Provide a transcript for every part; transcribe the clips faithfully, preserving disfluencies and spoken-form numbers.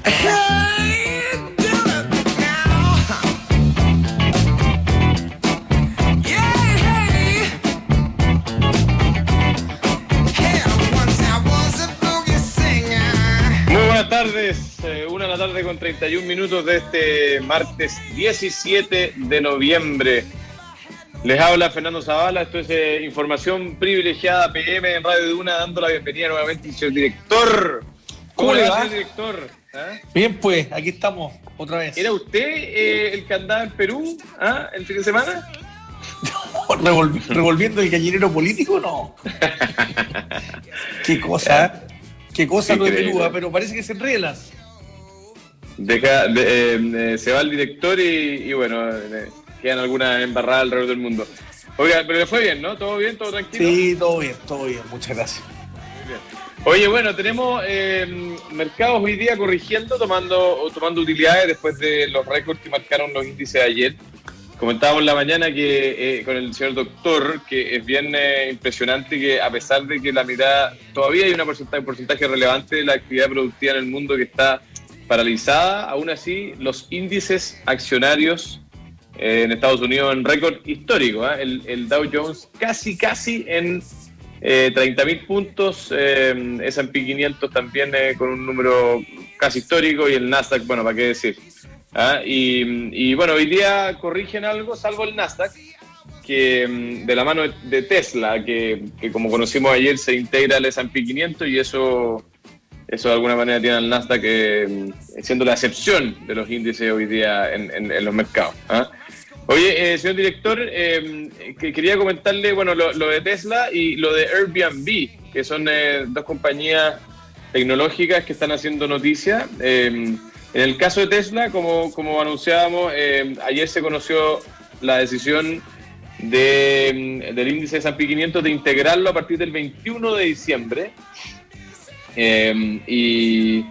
Tardes, eh, una de la tarde con treinta y un minutos de este martes diecisiete de noviembre. Les habla Fernando Zavala, esto es eh, Información Privilegiada P M en Radio Duna, dando la bienvenida nuevamente al señor director. ¿Cómo, ¿Cómo le va, señor director? ¿Ah? Bien, pues, aquí estamos, otra vez. ¿Era usted eh, el que andaba en Perú ¿ah? el fin de semana? No, revol- revolviendo el gallinero político, no. Qué cosa, qué cosa lo de Perú, pero parece que se enredan. Deja, de, eh, eh, se va el director y, y bueno, eh, quedan algunas embarradas alrededor del mundo. Oiga, pero le fue bien, ¿no? ¿Todo bien? ¿Todo tranquilo? Sí, todo bien, todo bien, muchas gracias. Muy bien. Oye, bueno, tenemos eh, mercados hoy día corrigiendo, tomando, tomando utilidades después de los récords que marcaron los índices de ayer. Comentábamos en la mañana que eh, con el señor doctor, que es bien eh, impresionante que a pesar de que la mitad, todavía hay una porcentaje, un porcentaje relevante de la actividad productiva en el mundo que está paralizada, aún así los índices accionarios eh, en Estados Unidos en récord histórico, ¿eh? el, el Dow Jones casi casi en eh, treinta mil puntos, eh, ese and pe quinientos también eh, con un número casi histórico y el Nasdaq, bueno, para qué decir. ¿Ah? Y, y bueno, hoy día corrigen algo, salvo el Nasdaq, que de la mano de Tesla, que, que como conocimos ayer se integra al ese and pe quinientos y eso, eso de alguna manera tiene al Nasdaq eh, siendo la excepción de los índices hoy día en, en, en los mercados. ¿Ah? Oye, eh, señor director, eh, que quería comentarle bueno lo, lo de Tesla y lo de Airbnb, que son eh, dos compañías tecnológicas que están haciendo noticia. Eh, En el caso de Tesla, como, como anunciábamos, eh, ayer se conoció la decisión de, del índice ese and pe quinientos de integrarlo a partir del veintiuno de diciembre. Eh, y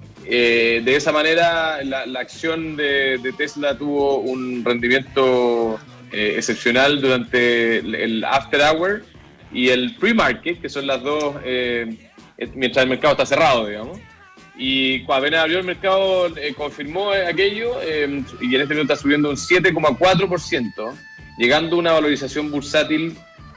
eh, de esa manera la, la acción de, de Tesla tuvo un rendimiento eh, excepcional durante el, el after hour y el pre-market, que son las dos, eh, mientras el mercado está cerrado, digamos. Y cuando apenas abrió el mercado, eh, confirmó aquello eh, y en este momento está subiendo un siete coma cuatro por ciento, llegando a una valorización bursátil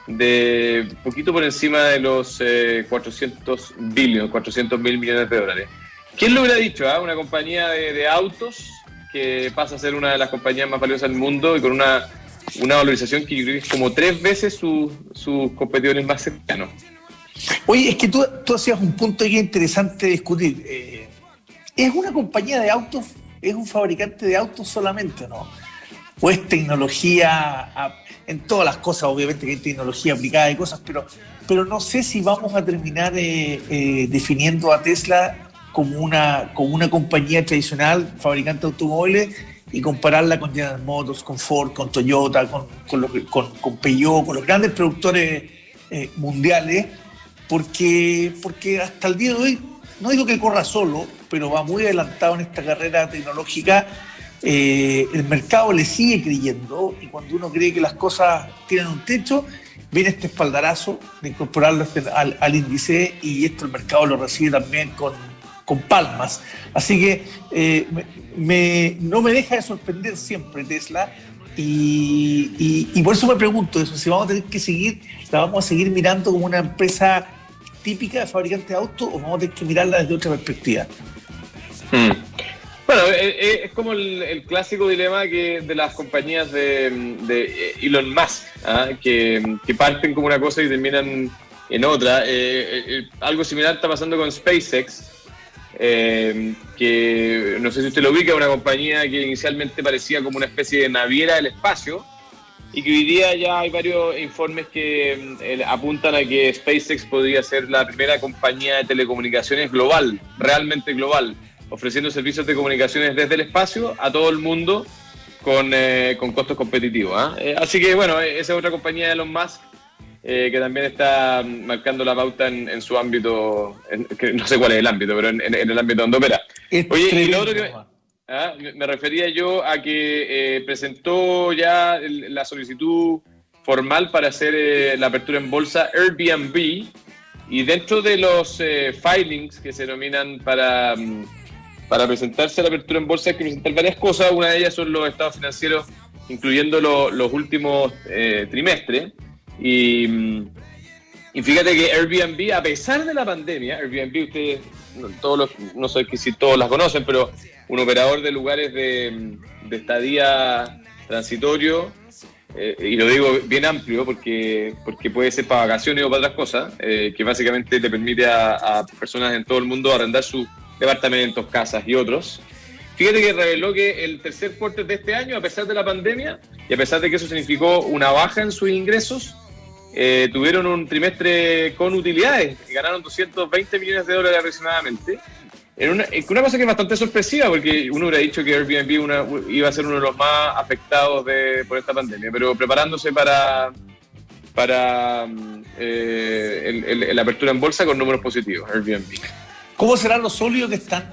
de poquito por encima de los eh, cuatrocientos billones, cuatrocientos mil millones de dólares. ¿Quién lo hubiera dicho? Eh? Una compañía de, de autos que pasa a ser una de las compañías más valiosas del mundo y con una, una valorización que yo creo que es como tres veces sus su competidores más cercanos. Oye, es que tú, tú hacías un punto que es interesante discutir. Eh, ¿Es una compañía de autos, es un fabricante de autos solamente, no? ¿O es tecnología a, en todas las cosas? Obviamente que hay tecnología aplicada y cosas, pero, pero no sé si vamos a terminar eh, eh, definiendo a Tesla como una, como una compañía tradicional, fabricante de automóviles, y compararla con General Motors, con Ford, con Toyota, con, con, lo, con, con Peugeot, con los grandes productores eh, mundiales. Porque, porque hasta el día de hoy, no digo que corra solo, pero va muy adelantado en esta carrera tecnológica. Eh, el mercado le sigue creyendo y cuando uno cree que las cosas tienen un techo, viene este espaldarazo de incorporarlo al, al índice y esto el mercado lo recibe también con, con palmas. Así que eh, me, me, no me deja de sorprender siempre Tesla. Y, y, y por eso me pregunto eso, si vamos a tener que seguir, la vamos a seguir mirando como una empresa típica de fabricante de autos o vamos a tener que mirarla desde otra perspectiva. Hmm. Bueno, es, es como el, el clásico dilema que de las compañías de, de Elon Musk, ¿eh? que, que parten como una cosa y terminan en otra. Eh, eh, algo similar está pasando con SpaceX. Eh, que no sé si usted lo ubica, una compañía que inicialmente parecía como una especie de naviera del espacio y que hoy día ya hay varios informes que eh, apuntan a que SpaceX podría ser la primera compañía de telecomunicaciones global, realmente global, ofreciendo servicios de comunicaciones desde el espacio a todo el mundo con, eh, con costos competitivos, ¿eh? Eh, así que bueno, esa es otra compañía de Elon Musk Eh, que también está marcando la pauta en, en su ámbito, en, que no sé cuál es el ámbito, pero en, en, en el ámbito donde opera. Es Oye, tremendo, y lo otro que ah, me refería yo a que eh, presentó ya el, la solicitud formal para hacer eh, la apertura en bolsa Airbnb, y dentro de los eh, filings que se denominan para, para presentarse a la apertura en bolsa hay que presentar varias cosas. Una de ellas son los estados financieros, incluyendo lo, los últimos eh, trimestres. Y, y fíjate que Airbnb, a pesar de la pandemia, Airbnb, ustedes, todos los, no sé si todos las conocen, pero un operador de lugares de, de estadía transitorio, eh, y lo digo bien amplio porque, porque puede ser para vacaciones o para otras cosas, eh, que básicamente le permite a, a personas en todo el mundo arrendar sus departamentos, casas y otros. Fíjate que reveló que el tercer cuarto de este año, a pesar de la pandemia, y a pesar de que eso significó una baja en sus ingresos, eh, tuvieron un trimestre con utilidades, que ganaron doscientos veinte millones de dólares aproximadamente. En una, una cosa que es bastante sorpresiva, porque uno hubiera dicho que Airbnb una, iba a ser uno de los más afectados de, por esta pandemia, pero preparándose para, para eh, el, el, la apertura en bolsa con números positivos, Airbnb. ¿Cómo serán los sólidos que están,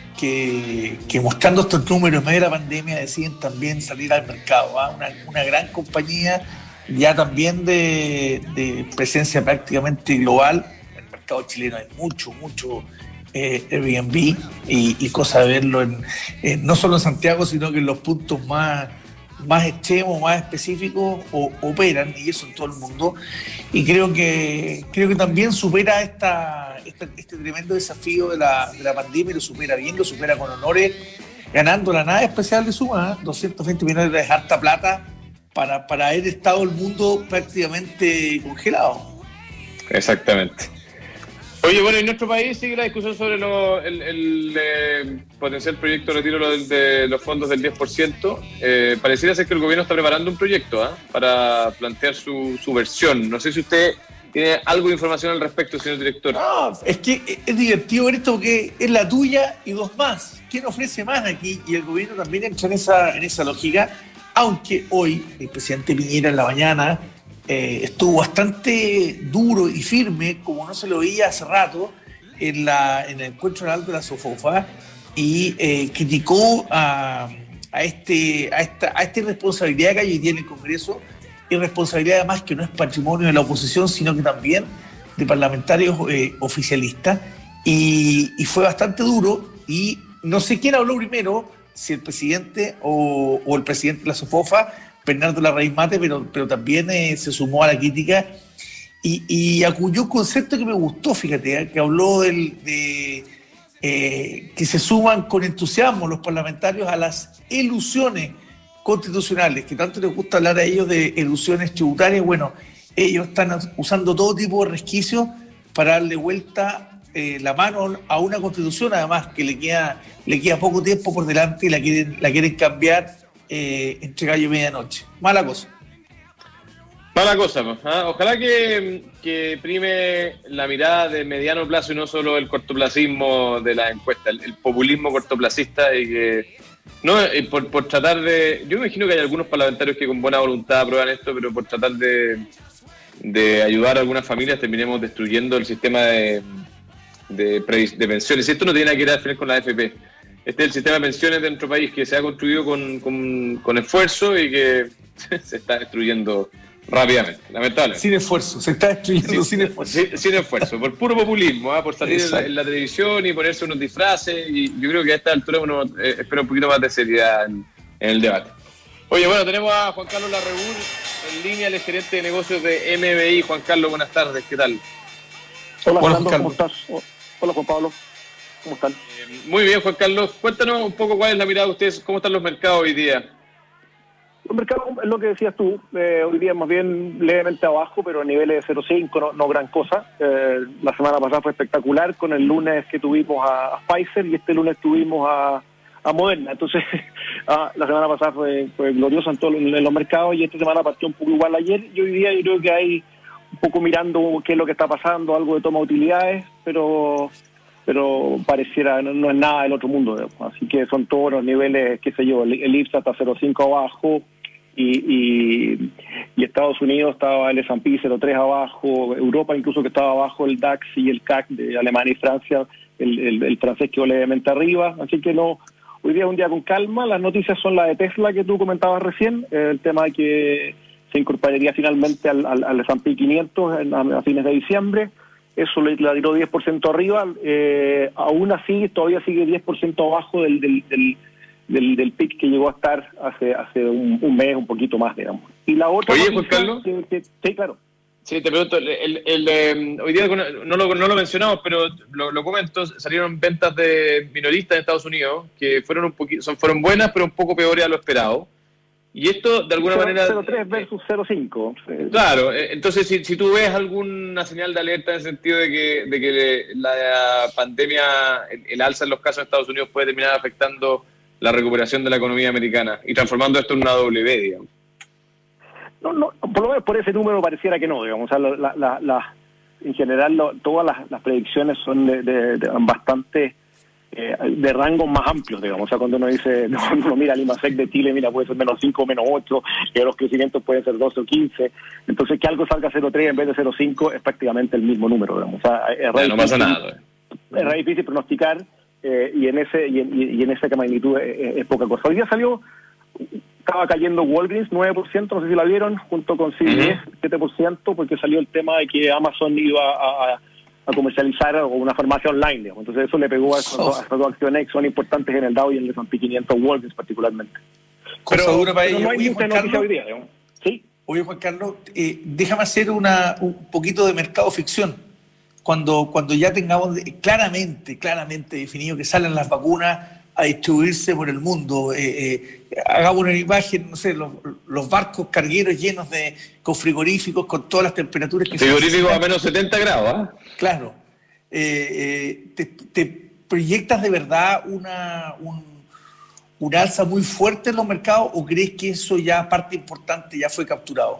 que, que mostrando estos números en medio de la pandemia deciden también salir al mercado? ¿eh? Una, una gran compañía ya también de, de presencia prácticamente global. En el mercado chileno hay mucho, mucho eh, Airbnb y, y cosa de verlo en, eh, no solo en Santiago, sino que en los puntos más, más extremos, más específicos o, operan, y eso en todo el mundo. Y creo que creo que también supera esta, esta, este tremendo desafío de la, de la pandemia, y lo supera bien, lo supera con honores, ganando la nada especial de suma, ¿eh? doscientos veinte millones de harta plata para, para haber estado el mundo prácticamente congelado. Exactamente. Oye, bueno, en nuestro país sigue la discusión sobre lo, el, el eh, potencial proyecto de retiro de, de los fondos del diez por ciento. Eh, pareciera ser que el gobierno está preparando un proyecto ¿eh? para plantear su, su versión. No sé si usted tiene algo de información al respecto, señor director. No, es que es divertido ver esto porque es la tuya y dos más. ¿Quién ofrece más aquí? Y el gobierno también entra en esa, en esa lógica, aunque hoy el presidente Piñera en la mañana Eh, estuvo bastante duro y firme, como no se lo veía hace rato, en, la, en el encuentro anual de la SOFOFA, y eh, criticó a, a, este, a, esta, a esta irresponsabilidad que hay hoy día en el Congreso, irresponsabilidad además que no es patrimonio de la oposición, sino que también de parlamentarios eh, oficialistas, y, y fue bastante duro, y no sé quién habló primero, si el presidente o, o el presidente de la SOFOFA, Bernardo Larraín Mate, pero, pero también eh, se sumó a la crítica y, y acudió un concepto que me gustó, fíjate, ¿eh? que habló del, de eh, que se suman con entusiasmo los parlamentarios a las elusiones constitucionales, que tanto les gusta hablar a ellos de elusiones tributarias. Bueno, ellos están usando todo tipo de resquicios para darle vuelta eh, la mano a una constitución, además que le queda, le queda poco tiempo por delante y la quieren, la quieren cambiar Eh, entre gallo y medianoche. Mala cosa. Mala cosa, ¿eh? Ojalá que, que prime la mirada de mediano plazo y no solo el cortoplacismo de la encuesta, el, el populismo cortoplacista, y que no por, por tratar de. Yo me imagino que hay algunos parlamentarios que con buena voluntad aprueban esto, pero por tratar de, de ayudar a algunas familias terminemos destruyendo el sistema de, de, de pensiones. Y esto no tiene nada que ver al final con la A F P. Este es el sistema de pensiones de nuestro país que se ha construido con, con, con esfuerzo y que se está destruyendo rápidamente, lamentablemente. Sin esfuerzo, se está destruyendo sin, sin esfuerzo. Sin, sin esfuerzo, por puro populismo, ¿eh? por salir en la, en la televisión y ponerse unos disfraces, y yo creo que a esta altura uno eh, espera un poquito más de seriedad en, en el debate. Oye, bueno, tenemos a Juan Carlos Larraúl en línea, el gerente de negocios de M B I. Juan Carlos, buenas tardes, ¿qué tal? Hola, Hola Juan Carlos, ¿cómo estás? Hola, Juan Pablo. ¿Cómo están? Eh, muy bien, Juan Carlos. Cuéntanos un poco cuál es la mirada de ustedes, cómo están los mercados hoy día. Los mercados, es lo que decías tú, eh, hoy día más bien levemente abajo, pero a niveles de cero coma cinco, no, no gran cosa. Eh, la semana pasada fue espectacular, con el lunes que tuvimos a, a Pfizer y este lunes tuvimos a, a Moderna. Entonces, ah, la semana pasada fue, fue gloriosa en todos en los mercados, y esta semana partió un poco igual ayer, y hoy día yo creo que hay un poco mirando qué es lo que está pasando, algo de toma de utilidades, pero... pero pareciera, no, no es nada del otro mundo, así que son todos los niveles, qué sé yo, el, el I P S A está cero coma cinco abajo, y, y, y Estados Unidos estaba el S and P cero coma tres abajo, Europa incluso que estaba abajo, el DAX y el C A C de Alemania y Francia, el, el, el francés quedó levemente arriba, así que no, hoy día es un día con calma. Las noticias son las de Tesla que tú comentabas recién, eh, el tema de que se incorporaría finalmente al, al, al S and P quinientos en, a, a fines de diciembre, eso le, la tiró diez por ciento arriba, eh, aún así todavía sigue diez por ciento abajo del, del, del, del, del pic que llegó a estar hace hace un, un mes, un poquito más, digamos. Y la otra... Oye, Juan Carlos. Que, que, sí, claro. Sí, te pregunto, el, el, el, eh, hoy día no lo, no lo mencionamos, pero lo, lo comento, salieron ventas de minoristas en Estados Unidos que fueron un poquito, son, fueron buenas, pero un poco peores a lo esperado. Y esto, de alguna manera... cero coma tres versus cero coma cinco. Claro, entonces si, si tú ves alguna señal de alerta en el sentido de que, de que la pandemia, el, el alza en los casos en Estados Unidos puede terminar afectando la recuperación de la economía americana y transformando esto en una W, digamos. No, no, por lo menos por ese número pareciera que no, digamos. O sea, la, la, la, en general lo, todas las, las predicciones son de, de, de bastante eh, de rangos más amplios, digamos. O sea, cuando uno dice, cuando uno mira el IMASEC de Chile, mira, puede ser menos cinco o menos ocho, que los crecimientos pueden ser doce o quince. Entonces, que algo salga cero coma tres en vez de cero coma cinco es prácticamente el mismo número, digamos. O sea, es re no pasa nada. Es re difícil pronosticar eh, y en ese y en, y en esa magnitud es, es poca cosa. Hoy día salió... Estaba cayendo Walgreens nueve por ciento, no sé si la vieron, junto con C V S uh-huh. siete por ciento, porque salió el tema de que Amazon iba a, a, a comercializar una farmacia online, digamos. Entonces eso le pegó a estas oh. dos, dos acciones que son importantes en el Dow y en el S and P quinientos, Walgreens particularmente. Cosa pero, dura para pero ellos. No hay Oye, mucha noticia hoy día, digamos. ¿Sí? Oye, Juan Carlos, eh, déjame hacer una, un poquito de mercado ficción. Cuando, cuando ya tengamos de, claramente, claramente definido que salen las vacunas a distribuirse por el mundo, eh, eh, hagamos una imagen, no sé, los, los barcos cargueros llenos de con frigoríficos, con todas las temperaturas que frigoríficos a menos setenta grados, ¿eh? Claro. Eh, eh, te, ¿Te proyectas de verdad una un, un alza muy fuerte en los mercados o crees que eso ya, parte importante, ya fue capturado?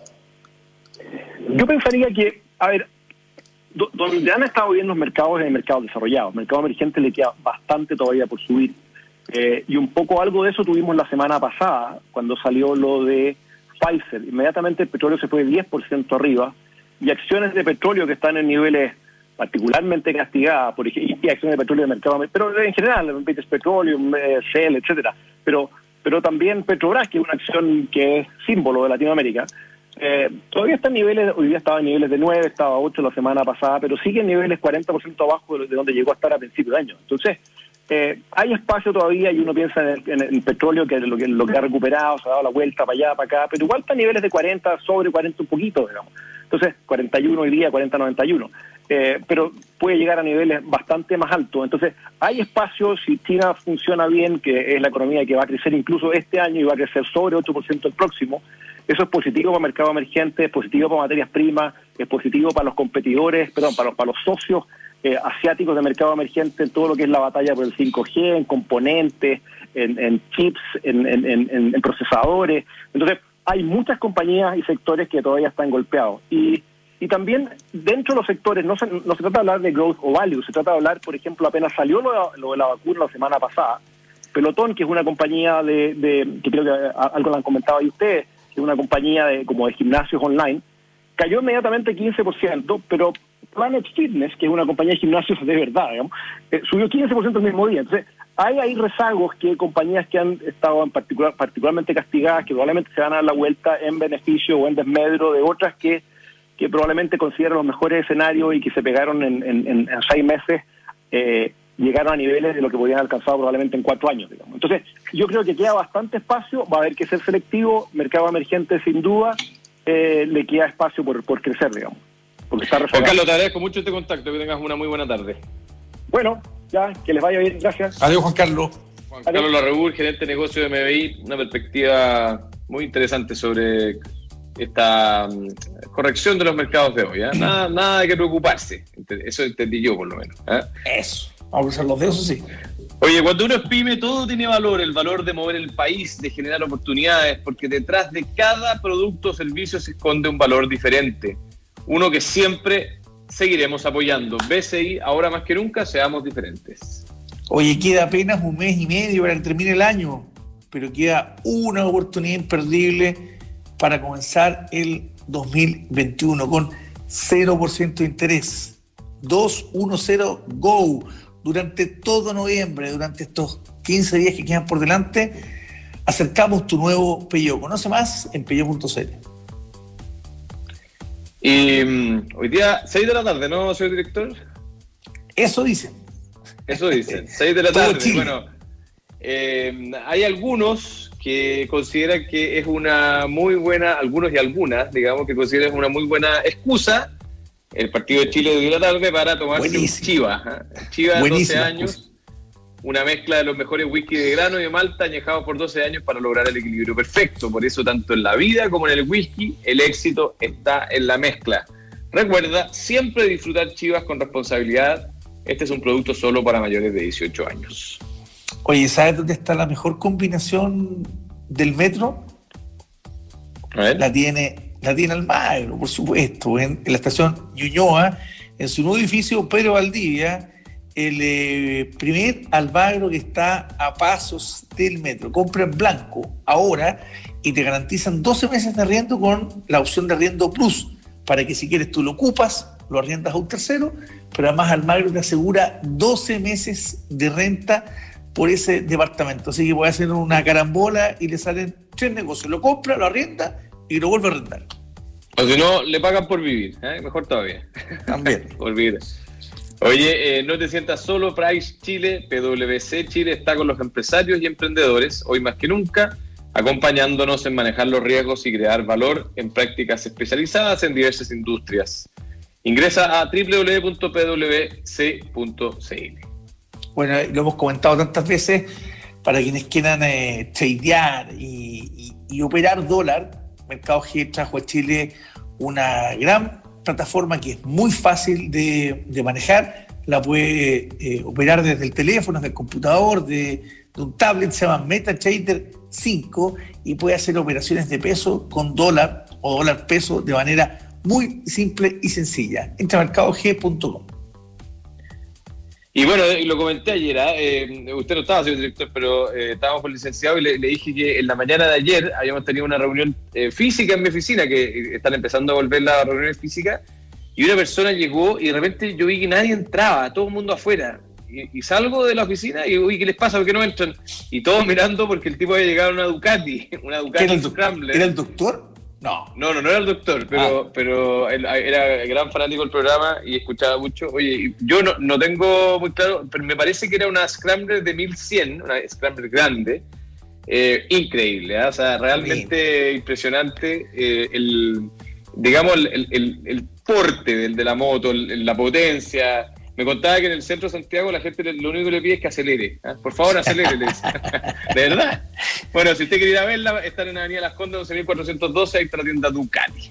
Yo pensaría que, a ver, do, donde han estado bien los mercados es en mercados desarrollados. El mercado emergente le queda bastante todavía por subir. Eh, y un poco algo de eso tuvimos la semana pasada, cuando salió lo de Pfizer. Inmediatamente el petróleo se fue diez por ciento arriba, y acciones de petróleo que están en niveles particularmente castigadas, por ejemplo, y acciones de petróleo de mercado, pero en general, British Petroleum, eh, Shell, etcétera, pero pero también Petrobras, que es una acción que es símbolo de Latinoamérica, eh, todavía está en niveles, hoy día estaba en niveles de nueve, estaba a ocho la semana pasada, pero sigue en niveles cuarenta por ciento abajo de donde llegó a estar a principio de año. Entonces, Eh, hay espacio todavía y uno piensa en el, en el petróleo, que es lo que, lo que ha recuperado, se ha dado la vuelta para allá, para acá, pero igual está a niveles de cuarenta, sobre cuarenta un poquito, digamos. Entonces, cuarenta y uno hoy día, cuarenta noventa y uno. Eh, pero puede llegar a niveles bastante más altos. Entonces, hay espacio, si China funciona bien, que es la economía que va a crecer incluso este año y va a crecer sobre ocho por ciento el próximo. Eso es positivo para el mercado emergente, es positivo para materias primas, es positivo para los competidores, perdón, para los, para los socios Eh, asiáticos de mercado emergente en todo lo que es la batalla por el cinco G, en componentes, en, en chips, en, en, en, en procesadores. Entonces, hay muchas compañías y sectores que todavía están golpeados. Y, y también dentro de los sectores, no se, no se trata de hablar de growth o value, se trata de hablar, por ejemplo, apenas salió lo de, lo de la vacuna la semana pasada, Pelotón, que es una compañía de, de que creo que algo lo han comentado ahí ustedes, que es una compañía de como de gimnasios online, cayó inmediatamente quince por ciento, pero Planet Fitness, que es una compañía de gimnasios de verdad, digamos, eh, subió quince por ciento el mismo día. Entonces, hay ahí rezagos que compañías que han estado en particular, particularmente castigadas, que probablemente se van a dar la vuelta en beneficio o en desmedro de otras que, que probablemente consideran los mejores escenarios y que se pegaron en, en, en, en seis meses, eh, llegaron a niveles de lo que podrían alcanzar probablemente en cuatro años, digamos. Entonces, yo creo que queda bastante espacio, va a haber que ser selectivo, mercado emergente sin duda, eh, le queda espacio por, por crecer, digamos. Juan Carlos, te agradezco mucho este contacto, que tengas una muy buena tarde. Bueno, ya, que les vaya bien, gracias. Adiós, Juan Carlos. Juan Adiós. Carlos Larrebur, gerente de negocio de M B I, una perspectiva muy interesante sobre esta um, corrección de los mercados de hoy. ¿eh? Nada, nada de que preocuparse, eso entendí yo por lo menos. ¿eh? Eso, vamos a usar los dedos, sí. Oye, cuando uno es pyme, todo tiene valor, el valor de mover el país, de generar oportunidades, porque detrás de cada producto o servicio se esconde un valor diferente. Uno que siempre seguiremos apoyando. B C I, ahora más que nunca, seamos diferentes. Oye, queda apenas un mes y medio para que termine el año, pero queda una oportunidad imperdible para comenzar el dos mil veintiuno con cero por ciento de interés. dos uno cero Go. Durante todo noviembre, durante estos quince días que quedan por delante, acercamos tu nuevo Peugeot. Conoce más en peugeot punto c l. Y um, hoy día, seis de la tarde, ¿no, señor director? Eso dicen. Eso dicen, seis de la tarde. Bueno, eh, hay algunos que consideran que es una muy buena, algunos y algunas, digamos, que consideran una muy buena excusa el partido de Chile de hoy de la tarde para tomarse Buenísimo. un Chiva. ¿eh? Chiva de doce años, una mezcla de los mejores whisky de grano y de malta añejados por doce años para lograr el equilibrio perfecto. Por eso, tanto en la vida como en el whisky, el éxito está en la mezcla. Recuerda, siempre disfrutar Chivas con responsabilidad. Este es un producto solo para mayores de dieciocho años. Oye, ¿sabes dónde está la mejor combinación del metro? A ver. La tiene, la tiene Almagro, por supuesto, en, en la estación Ñuñoa, en su nuevo edificio Pedro Valdivia, el eh, primer Almagro que está a pasos del metro. Compra en blanco ahora y te garantizan doce meses de arriendo con la opción de arriendo plus, para que si quieres tú lo ocupas, lo arriendas a un tercero, pero además Almagro te asegura doce meses de renta por ese departamento. Así que puede hacer una carambola y le salen tres negocios. Lo compra, lo arrienda y lo vuelve a arrendar. O si no, le pagan por vivir, ¿eh? Mejor todavía. También. Por vivir. Oye, eh, no te sientas solo, Price Chile, P W C Chile está con los empresarios y emprendedores, hoy más que nunca, acompañándonos en manejar los riesgos y crear valor en prácticas especializadas en diversas industrias. Ingresa a doble u doble u doble u punto p w c punto c l. Bueno, lo hemos comentado tantas veces, para quienes quieran eh, tradear y, y, y operar dólar, Mercado G trajo a Chile una gran plataforma que es muy fácil de, de manejar. La puede eh, operar desde el teléfono, desde el computador, de, de un tablet, se llama MetaTrader cinco, y puede hacer operaciones de peso con dólar o dólar peso de manera muy simple y sencilla. Entra a mercado g punto com. Y bueno, y lo comenté ayer, ¿eh? Eh, usted no estaba, señor director, pero eh, estábamos con el licenciado y le, le dije que en la mañana de ayer habíamos tenido una reunión eh, física en mi oficina, que están empezando a volver las reuniones físicas, y una persona llegó y de repente yo vi que nadie entraba, todo el mundo afuera. Y, y salgo de la oficina y digo, uy, ¿qué les pasa? ¿Por qué no entran? Y todos mirando porque el tipo había llegado a una Ducati, una Ducati ¿Era el, Scrambler. ¿Era el doctor? No. No, no, no era el doctor, pero, ah. pero él era gran fanático del programa y escuchaba mucho. Oye, yo no, no tengo muy claro, pero me parece que era una Scrambler de mil cien, una Scrambler grande, eh, increíble, ¿eh? O sea, realmente Bien. impresionante. Eh, el, digamos, el, el, el porte del, de la moto, el, la potencia. Me contaba que en el centro de Santiago la gente lo único que le pide es que acelere. ¿eh? Por favor, acelere. De verdad. Bueno, si usted quiere ir a verla, están en Avenida Las Condes, once mil cuatrocientos doce, ahí está la tienda Ducati.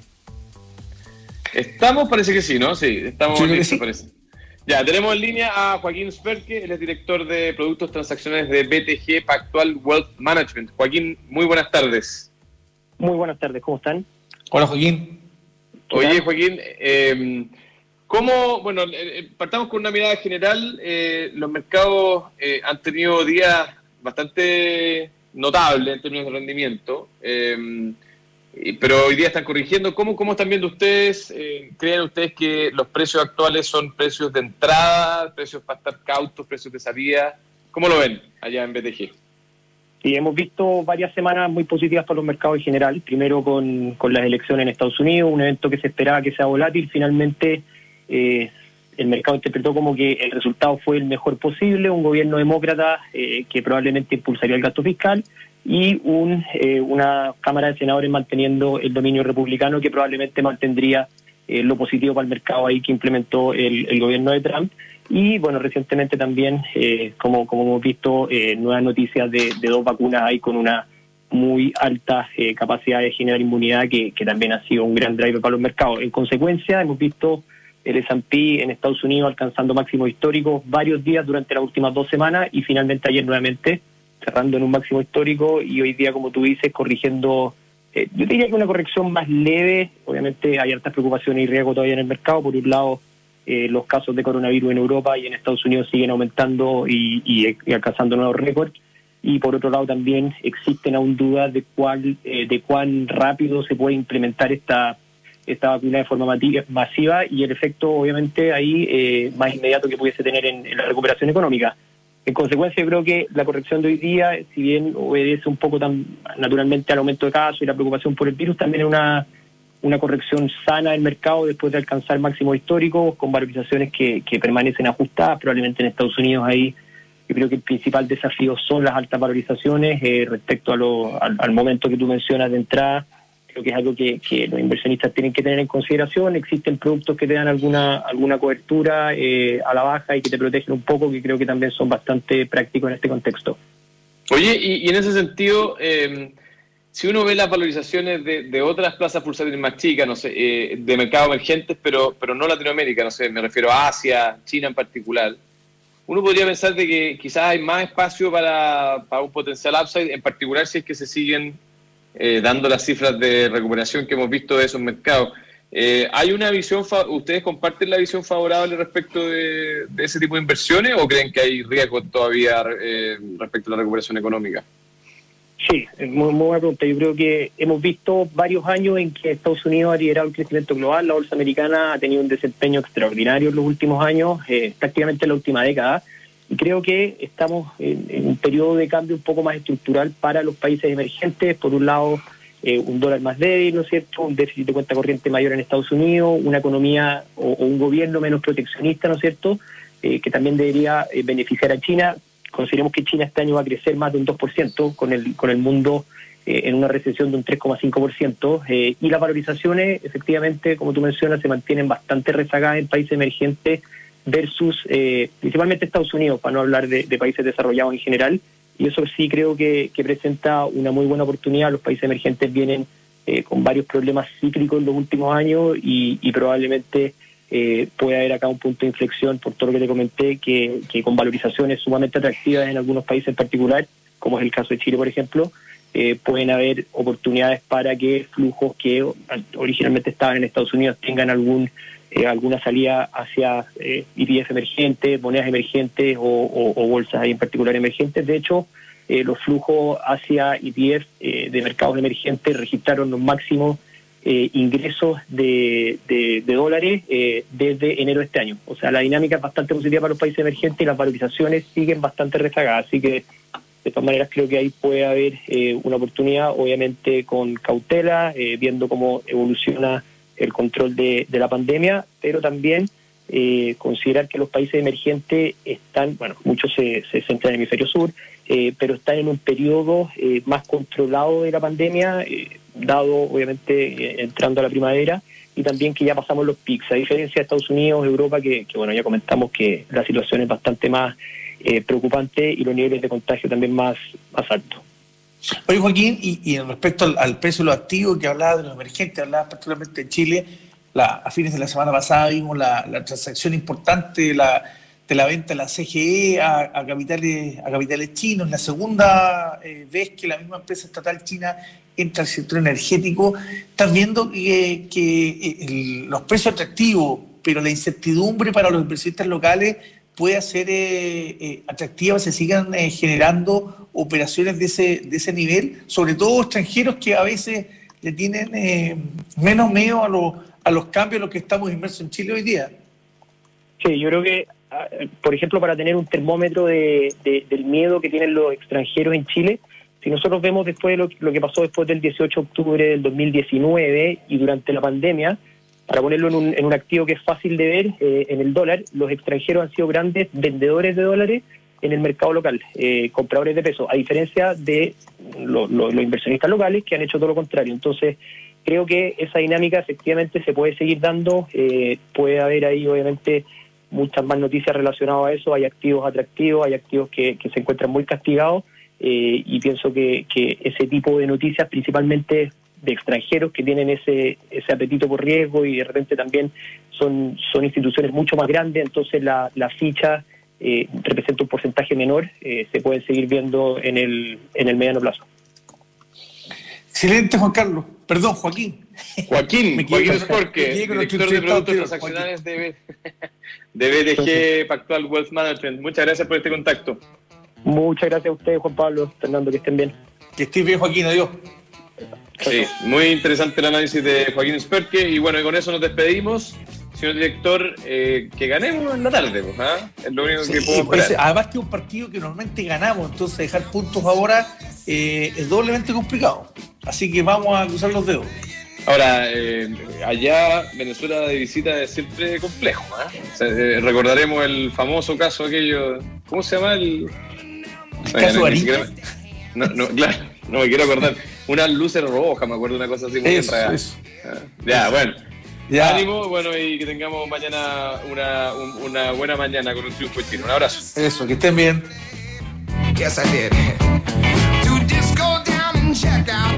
¿Estamos? Parece que sí, ¿no? Sí, estamos sí, listos, sí. parece. Ya, tenemos en línea a Joaquín Sperke, él es director de Productos Transacciones de B T G Pactual Wealth Management. Joaquín, muy buenas tardes. Muy buenas tardes, ¿cómo están? Hola, Joaquín. Oye, Joaquín, eh, ¿cómo, bueno, eh, partamos con una mirada general, eh, los mercados eh, han tenido días bastante notables en términos de rendimiento, eh, pero hoy día están corrigiendo. ¿Cómo, cómo están viendo ustedes? Eh, ¿Creen ustedes que los precios actuales son precios de entrada, precios para estar cautos, precios de salida? ¿Cómo lo ven allá en B T G? Sí, hemos visto varias semanas muy positivas para los mercados en general. Primero con, con las elecciones en Estados Unidos, un evento que se esperaba que sea volátil. Finalmente eh, el mercado interpretó como que el resultado fue el mejor posible, un gobierno demócrata eh, que probablemente impulsaría el gasto fiscal y un, eh, una Cámara de Senadores manteniendo el dominio republicano que probablemente mantendría eh, lo positivo para el mercado ahí que implementó el, el gobierno de Trump. Y bueno, recientemente también, eh, como, como hemos visto, eh, nuevas noticias de, de dos vacunas ahí con una muy alta eh, capacidad de generar inmunidad que, que también ha sido un gran driver para los mercados. En consecuencia, hemos visto el ese and pe en Estados Unidos alcanzando máximos históricos varios días durante las últimas dos semanas y finalmente ayer nuevamente cerrando en un máximo histórico y hoy día, como tú dices, corrigiendo. Eh, yo diría que una corrección más leve. Obviamente hay altas preocupaciones y riesgo todavía en el mercado. Por un lado, eh, los casos de coronavirus en Europa y en Estados Unidos siguen aumentando y, y, y alcanzando nuevos récords. Y por otro lado también existen aún dudas de cuál, eh, de cuán rápido se puede implementar esta esta vacuna de forma masiva y el efecto obviamente ahí eh, más inmediato que pudiese tener en, en la recuperación económica. En consecuencia, yo creo que la corrección de hoy día, si bien obedece un poco tan naturalmente al aumento de casos y la preocupación por el virus, también es una una corrección sana del mercado después de alcanzar máximos históricos, con valorizaciones que, que permanecen ajustadas. Probablemente en Estados Unidos ahí yo creo que el principal desafío son las altas valorizaciones eh, respecto a lo, al, al momento que tú mencionas de entrada. Creo que es algo que, que los inversionistas tienen que tener en consideración. Existen productos que te dan alguna alguna cobertura eh, a la baja y que te protegen un poco, que creo que también son bastante prácticos en este contexto. Oye, y, y en ese sentido, eh, si uno ve las valorizaciones de, de otras plazas bursátiles más chicas, no sé, eh, de mercados emergentes, pero, pero no Latinoamérica, no sé, me refiero a Asia, China en particular, uno podría pensar de que quizás hay más espacio para, para un potencial upside, en particular si es que se siguen eh, dando las cifras de recuperación que hemos visto de esos mercados. Eh, ¿Hay una visión, ustedes comparten la visión favorable respecto de, de ese tipo de inversiones o creen que hay riesgo todavía eh, respecto a la recuperación económica? Sí, muy, muy buena pregunta. Yo creo que hemos visto varios años en que Estados Unidos ha liderado el crecimiento global. La bolsa americana ha tenido un desempeño extraordinario en los últimos años, eh, prácticamente en la última década. Y creo que estamos en, en un periodo de cambio un poco más estructural para los países emergentes. Por un lado, eh, un dólar más débil, ¿no es cierto? Un déficit de cuenta corriente mayor en Estados Unidos, una economía o, o un gobierno menos proteccionista, ¿no es cierto? Eh, que también debería eh, beneficiar a China. Consideremos que China este año va a crecer más de un dos por ciento, con el con el mundo eh, en una recesión de un tres coma cinco por ciento, eh, y las valorizaciones, efectivamente, como tú mencionas, se mantienen bastante rezagadas en países emergentes versus eh, principalmente Estados Unidos, para no hablar de, de países desarrollados en general, y eso sí creo que, que presenta una muy buena oportunidad. Los países emergentes vienen eh, con varios problemas cíclicos en los últimos años y, y probablemente Eh, puede haber acá un punto de inflexión por todo lo que te comenté, que, que con valorizaciones sumamente atractivas en algunos países en particular, como es el caso de Chile, por ejemplo, eh, pueden haber oportunidades para que flujos que originalmente estaban en Estados Unidos tengan algún eh, alguna salida hacia eh, E T F emergentes, monedas emergentes o, o, o bolsas ahí en particular emergentes. De hecho, eh, los flujos hacia E T F eh, de mercados emergentes registraron los máximos Eh, ingresos de, de, de dólares eh, desde enero de este año. O sea, la dinámica es bastante positiva para los países emergentes y las valorizaciones siguen bastante rezagadas. Así que, de todas maneras, creo que ahí puede haber eh, una oportunidad, obviamente con cautela, eh, viendo cómo evoluciona el control de, de la pandemia, pero también eh, considerar que los países emergentes están, bueno, muchos se, se centran en el hemisferio sur, eh, pero están en un periodo eh, más controlado de la pandemia, eh, dado obviamente eh, entrando a la primavera, y también que ya pasamos los pics, a diferencia de Estados Unidos, Europa, que, que bueno, ya comentamos que la situación es bastante más eh, preocupante y los niveles de contagio también más, más altos. Oye, Joaquín, y, y respecto al, al precio de los activos, que hablaba de los emergentes, hablaba particularmente de Chile, la, a fines de la semana pasada vimos la, la transacción importante de la, de la venta de la C G E a, a capitales a capitales chinos, la segunda eh, vez que la misma empresa estatal china entra al sector energético. Estás viendo que, que el, los precios atractivos, pero la incertidumbre para los inversionistas locales puede hacer eh, eh, atractiva, se sigan eh, generando operaciones de ese, de ese nivel, sobre todo extranjeros que a veces le tienen eh, menos miedo a, lo, a los cambios a los que estamos inmersos en Chile hoy día. Sí, yo creo que, por ejemplo, para tener un termómetro de, de, del miedo que tienen los extranjeros en Chile, si nosotros vemos después lo, lo que pasó después del dieciocho de octubre del dos mil diecinueve y durante la pandemia, para ponerlo en un, en un activo que es fácil de ver, eh, en el dólar, los extranjeros han sido grandes vendedores de dólares en el mercado local, eh, compradores de pesos, a diferencia de lo, lo, los inversionistas locales que han hecho todo lo contrario. Entonces, creo que esa dinámica efectivamente se puede seguir dando, eh, puede haber ahí obviamente muchas más noticias relacionadas a eso, hay activos atractivos, hay activos que, que se encuentran muy castigados, eh, y pienso que, que ese tipo de noticias, principalmente de extranjeros que tienen ese ese apetito por riesgo y de repente también son son instituciones mucho más grandes, entonces la, la ficha eh, representa un porcentaje menor, eh, se pueden seguir viendo en el en el mediano plazo. Excelente, Juan Carlos. Perdón, Joaquín. Joaquín, Joaquín Sporque, director de productos transaccionales de, de B T G Pactual Wealth Management. Muchas gracias por este contacto. Muchas gracias a ustedes, Juan Pablo, Fernando, que estén bien. Que estés bien, Joaquín, adiós. Sí, muy interesante el análisis de Joaquín Sporque, y bueno, y con eso nos despedimos. Señor director, eh, que ganemos en la tarde, pues, ¿ah? Es lo único Sí, que puedo pues, esperar. además que es un partido que normalmente ganamos, entonces dejar puntos ahora eh, es doblemente complicado. Así que vamos a cruzar los dedos. Ahora, eh, allá Venezuela de visita es siempre complejo, ¿eh? O sea, eh, recordaremos el famoso caso aquello, ¿cómo se llama? El, ¿El caso no, Arica? No, no, claro, no me quiero acordar. Unas luces rojas, me acuerdo, una cosa así muy Eso, enredada. eso. Ya, bueno. Ya. Ánimo, bueno, y que tengamos mañana una, un- una buena mañana con un triunfo en Chile. Un abrazo. Eso, que estén bien. Yes, I did. To disco down and check out.